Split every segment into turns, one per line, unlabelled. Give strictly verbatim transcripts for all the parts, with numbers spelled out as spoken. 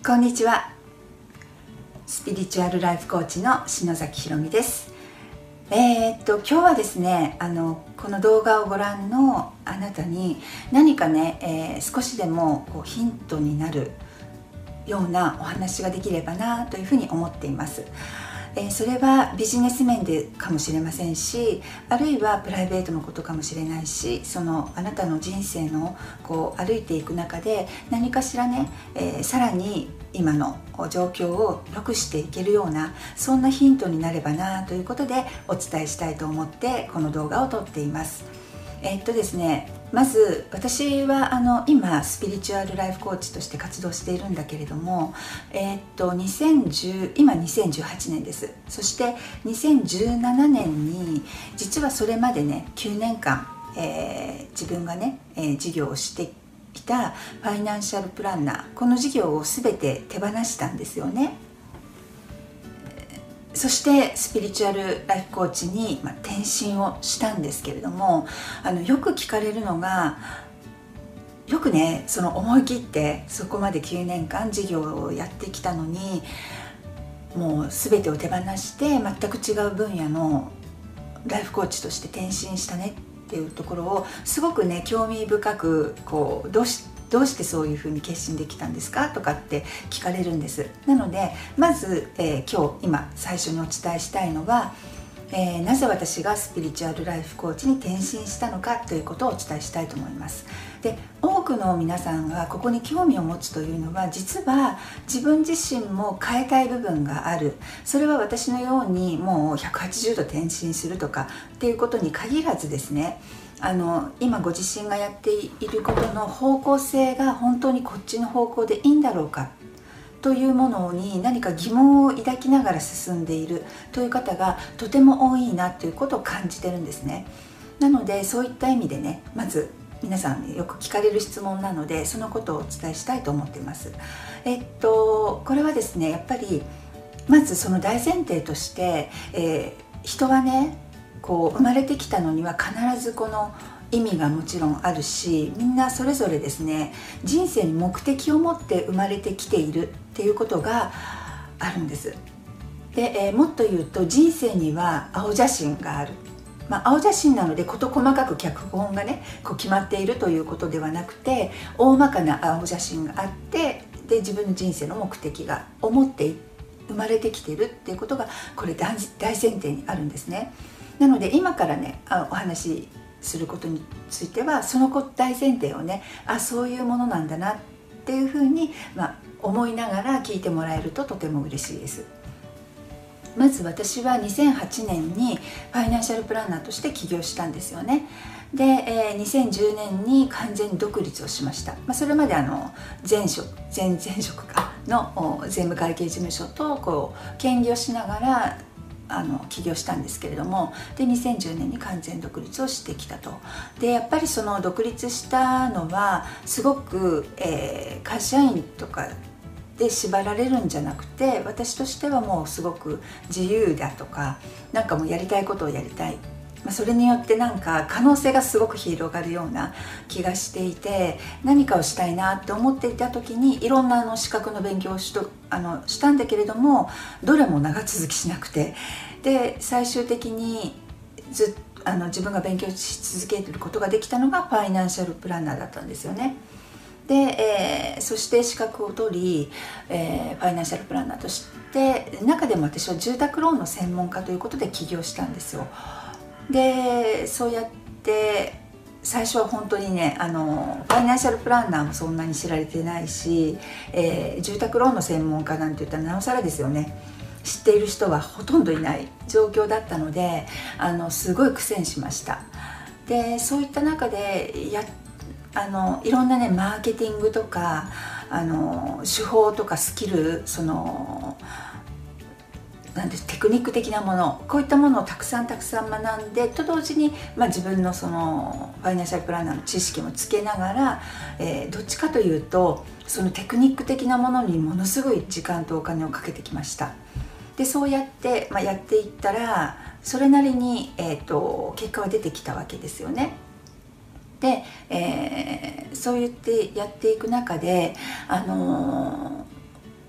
こんにちは。スピリチュアルライフコーチの篠崎ひろみです。えー、っと今日はですねあのこの動画をご覧のあなたに何かね、えー、少しでもこうヒントになるようなお話ができればなというふうに思っています。えー、それはビジネス面でかもしれませんし、あるいはプライベートのことかもしれないし、そのあなたの人生のこう歩いていく中で何かしらね、えー、さらに今の状況を良くしていけるような、そんなヒントになればなということでお伝えしたいと思ってこの動画を撮っています。えー、っとですねまず私はあの今スピリチュアルライフコーチとして活動しているんだけれども、えー、っとにせんじゅう今にせんじゅうはちねんです。そしてにせんじゅうななねんに実はそれまでねきゅうねんかん、えー、自分がね、えー、事業をしてきたファイナンシャルプランナー、この事業を全て手放したんですよね。そしてスピリチュアルライフコーチに転身をしたんですけれども、あのよく聞かれるのが、よくねその思い切ってそこまできゅうねんかん事業をやってきたのにもう全てを手放して全く違う分野のライフコーチとして転身したねっていうところをすごくね興味深くこうどうしてどうしてそういうふうに決心できたんですかとかって聞かれるんです。なのでまず、えー、今日今最初にお伝えしたいのは、えー、なぜ私がスピリチュアルライフコーチに転身したのかということをお伝えしたいと思います。で、多くの皆さんがここに興味を持つというのは、実は自分自身も変えたい部分がある。それは私のようにもうひゃくはちじゅうど転身するとかっていうことに限らずですね、あの今ご自身がやっていることの方向性が本当にこっちの方向でいいんだろうかというものに何か疑問を抱きながら進んでいるという方がとても多いなということを感じてるんですね。なのでそういった意味でね、まず皆さんよく聞かれる質問なのでそのことをお伝えしたいと思っています。えっとこれはですねやっぱりまずその大前提として、えー、人はねこう生まれてきたのには必ずこの意味がもちろんあるし、みんなそれぞれですね人生に目的を持って生まれてきているっていうことがあるんです。で、えー、もっと言うと人生には青写真がある。まあ、青写真なので事細かく脚本がねこう決まっているということではなくて、大まかな青写真があって、で自分の人生の目的が思って生まれてきているっていうことがこれ大前提にあるんですね。なので今からねお話しすることについてはその大前提をね、あそういうものなんだなっていうふうに、まあ、思いながら聞いてもらえるととても嬉しいです。まず私はにせんはちねんにファイナンシャルプランナーとして起業したんですよね。で、えー、にせんじゅうねんに完全に独立をしました。まあ、それまであの前職前前職かの税務会計事務所とこう兼業しながらあの起業したんですけれども、でにせんじゅうねんに完全独立をしてきたと。でやっぱりその独立したのはすごく、えー、会社員とかで縛られるんじゃなくて、私としてはもうすごく自由だとか、なんかもうやりたいことをやりたい、まあ、それによってなんか可能性がすごく広がるような気がしていて、何かをしたいなって思っていた時にいろんなあの資格の勉強をしとあのしたんだけれども、どれも長続きしなくて、で最終的にずあの自分が勉強し続けることができたのがファイナンシャルプランナーだったんですよね。で、えー、そして資格を取り、えー、ファイナンシャルプランナーとして中でも私は住宅ローンの専門家ということで起業したんですよ。でそうやって最初は本当にねあのファイナンシャルプランナーもそんなに知られてないし、えー、住宅ローンの専門家なんて言ったらなおさらですよね。知っている人はほとんどいない状況だったので、あのすごい苦戦しました。でそういった中でやあのいろんなねマーケティングとかあの手法とかスキル、そのなんでテクニック的なもの、こういったものをたくさんたくさん学んでと同時に、まあ、自分のそのファイナンシャルプランナーの知識もつけながら、えー、どっちかというとそのテクニック的なものにものすごい時間とお金をかけてきました。でそうやって、まあ、やっていったらそれなりに、えーと、結果は出てきたわけですよね。で、えー、そう言ってやっていく中で、あの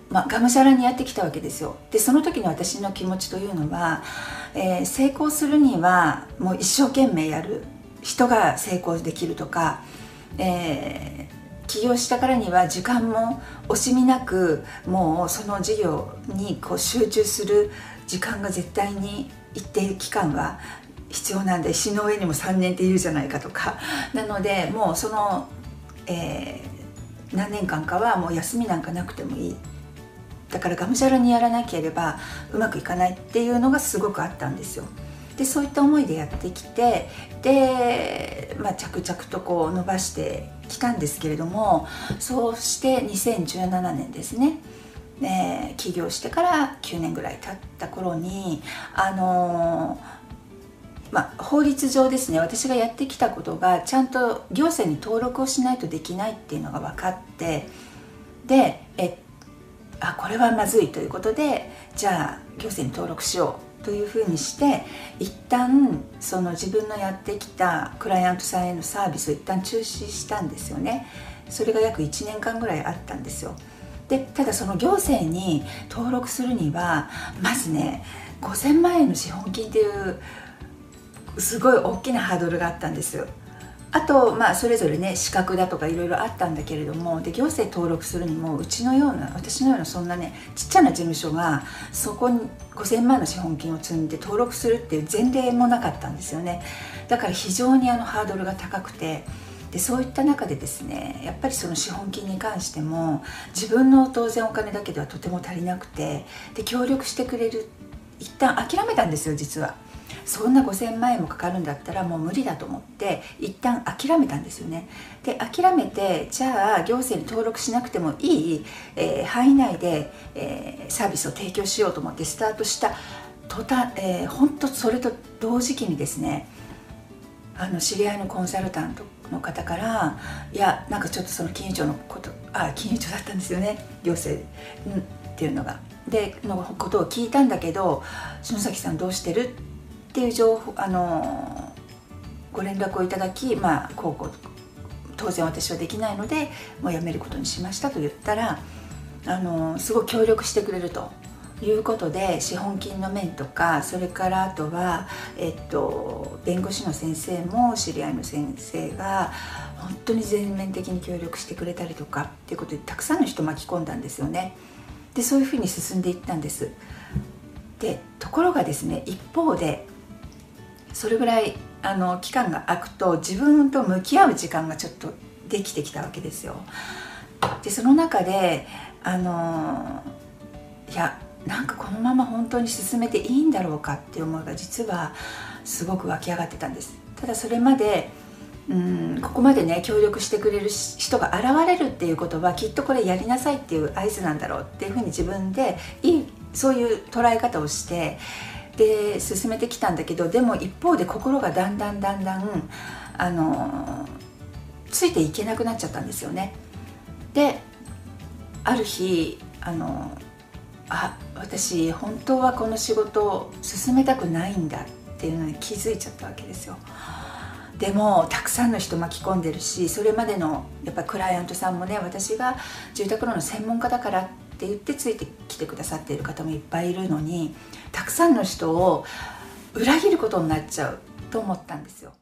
まあ、がむしゃらにやってきたわけですよ。でその時の私の気持ちというのは、えー、成功するにはもう一生懸命やる人が成功できるとか、えー、起業したからには時間も惜しみなくもうその事業にこう集中する時間が絶対に一定期間は必要なんで、石の上にもさんねんって言うじゃないかとか、なのでもうその、えー、何年間かはもう休みなんかなくてもいい、だからがむしゃらにやらなければうまくいかないっていうのがすごくあったんですよ。でそういった思いでやってきて、で、まあ、着々とこう伸ばしてきたんですけれども、そうしてにせんじゅうななねんですね、えー、起業してからきゅうねんぐらい経った頃にあのーまあ、法律上ですね、私がやってきたことがちゃんと行政に登録をしないとできないっていうのが分かって、でえあこれはまずいということで、じゃあ行政に登録しようというふうにして、一旦その自分のやってきたクライアントさんへのサービスを一旦中止したんですよね。それが約いちねんかんぐらいあったんですよ。でただその行政に登録するにはまずねごせんまんえんの資本金っていうすごい大きなハードルがあったんですよ。あと、まあ、それぞれね資格だとかいろいろあったんだけれども、で行政登録するにもうちのような私のようなそんなねちっちゃな事務所がそこにごせんまんの資本金を積んで登録するっていう前例もなかったんですよね。だから非常にあのハードルが高くて、でそういった中でですね、やっぱりその資本金に関しても自分の当然お金だけではとても足りなくて、で協力してくれる一旦諦めたんですよ。実はそんなごせんまんえんもかかるんだったらもう無理だと思って一旦諦めたんですよね。で諦めて、じゃあ行政に登録しなくてもいい、えー、範囲内で、えー、サービスを提供しようと思ってスタートした途端、えー、本当それと同時期にですね、あの知り合いのコンサルタントの方から「いやなんかちょっとその金融庁のことあ金融庁だったんですよね、行政、うん、っていうのがでのことを聞いたんだけど篠崎さんどうしてる?」っていう情報あのご連絡をいただき、まあこうこう当然私はできないのでもう辞めることにしましたと言ったら、あのすごい協力してくれるということで、資本金の面とか、それからあとは、えっと、弁護士の先生も知り合いの先生が本当に全面的に協力してくれたりとかっていうことでたくさんの人巻き込んだんですよね。でそういうふうに進んでいったんです。でところがですね、一方でそれぐらいあの期間が空くと自分と向き合う時間がちょっとできてきたわけですよ。でその中であのいやなんかこのまま本当に進めていいんだろうかっていう思いが実はすごく湧き上がってたんです。ただそれまでうんここまでね協力してくれる人が現れるっていうことはきっとこれやりなさいっていう合図なんだろうっていうふうに自分でいいそういう捉え方をしてで進めてきたんだけど、でも一方で心がだんだんだんだんあのついていけなくなっちゃったんですよね。である日あのあ私本当はこの仕事を進めたくないんだっていうのに気づいちゃったわけですよ。でもたくさんの人巻き込んでるし、それまでのやっぱクライアントさんもね、私が住宅ローンの専門家だからって言ってついてきてくださっている方もいっぱいいるのに、たくさんの人を裏切ることになっちゃうと思ったんですよ。